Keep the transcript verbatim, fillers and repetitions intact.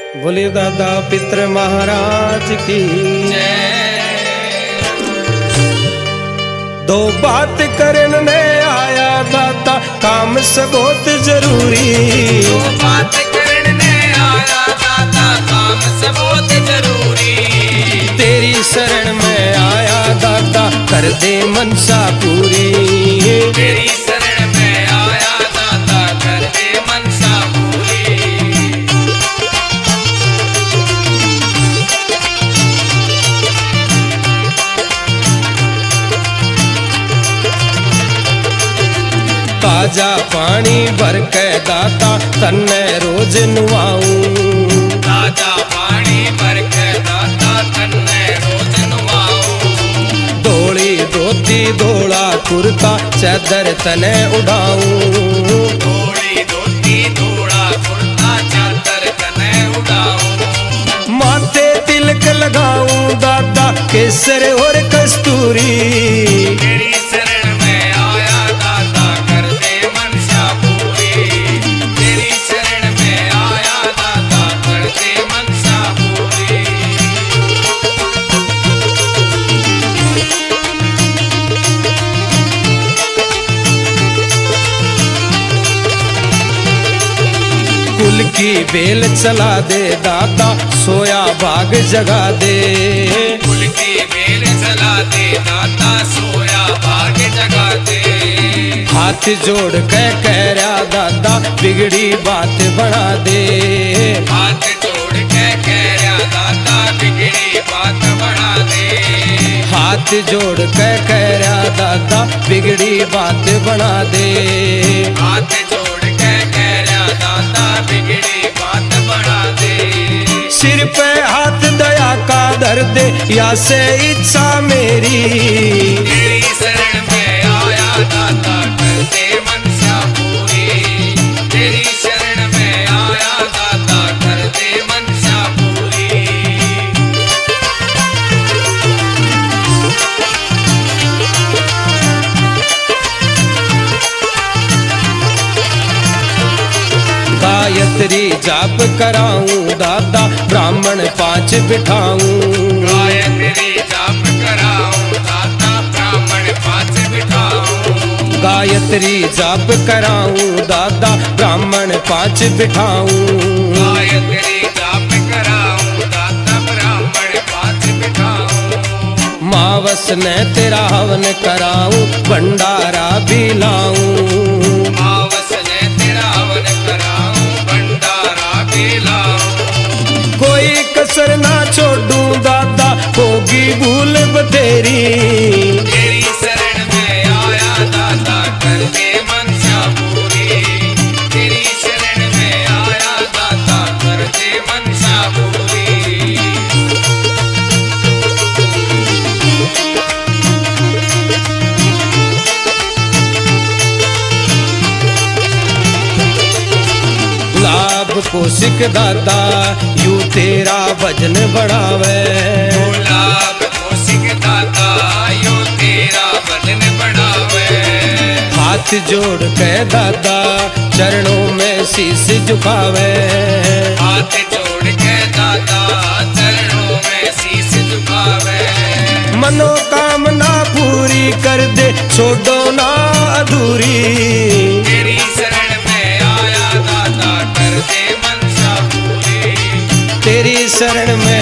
बोलिए दादा पित्र महाराज की दो बात करने ने आया दादा काम से बहुत जरूरी। दो बात करने आया दादा काम से बहुत जरूरी। तेरी शरण में आया दादा कर दे मनसा पूरी। तेरी शरण में आया दादा कर दे मनसा पूरी। ताजा पानी भर के दाता तन्ने रोज नुआऊं। ताजा पानी भर के दाता तन्ने रोज नुआऊं। धोली धोती धोला कुर्ता चादर तने उड़ाऊं। धोली धोती धोला कुर्ता चादर तने उड़ाऊं। माथे तिलक लगाऊं दादा केसर और कस्तूरी। तेरी शरण में आया दादा कर दे मनसा पूरी। तेरी शरण में आया दादा कर दे मनसा पूरी। कुल की बेल चला दे दादा सोया भाग जगा दे। कुल की बेल चला दे दाता सोया भाग जगा दे। हाथ जोड़ के कह रहा दादा बिगड़ी बात बना दे। हाथ जोड़ के कह रहा दादा बिगड़ी बात बढ़ा दे। हाथ जोड़ के कह रहा दादा बिगड़ी बात बना दे। हाथ जोड़ के कह रहा दादा बिगड़ी बात बढ़ा दे। सिर पे हाथ दया का धर दे या से इच्छा मेरी। तेरी शरण में आया दाता कर दे मनसा पूरी। तेरी शरण में आया दाता कर दे मनसा पूरी। गायत्री जाप कराऊं दादा ब्राह्मण पांच बिठाऊं। गायत्री जाप कराऊं दाता ब्राह्मण पांच बिठाऊं। गायत्री जाप कराऊं दादा ब्राह्मण पांच बिठाऊं। गायत्री जाप कराऊं दाता ब्राह्मण पांच बिठाऊं। मावस ने तेरा हवन कराऊं भंडारा भी लाऊं। मावस ने तेरा हवन कराऊं भंडारा भी लाऊं। कोई कसर ना छोड़ूं दादा होगी भूल बतेरी। तेरी शरण में आया दाता कर दे मनसा पूरी। तेरी शरण में आया दाता कर दे मनसा पूरी। लाभ कोशिक दादा यू तेरा भजन बढ़ावे। लाभ कोशिक दाता यो तेरा भजन बढ़ावे। हाथ जोड़ के दादा चरणों में शीश झुकावे। हाथ जोड़ के दाता चरणों में शीश झुकावे। मनोकामना पूरी कर दे छोड़ो ना अधूरी। तेरी शरण में आया दाता कर दे मनसा पूरी। तेरी शरण में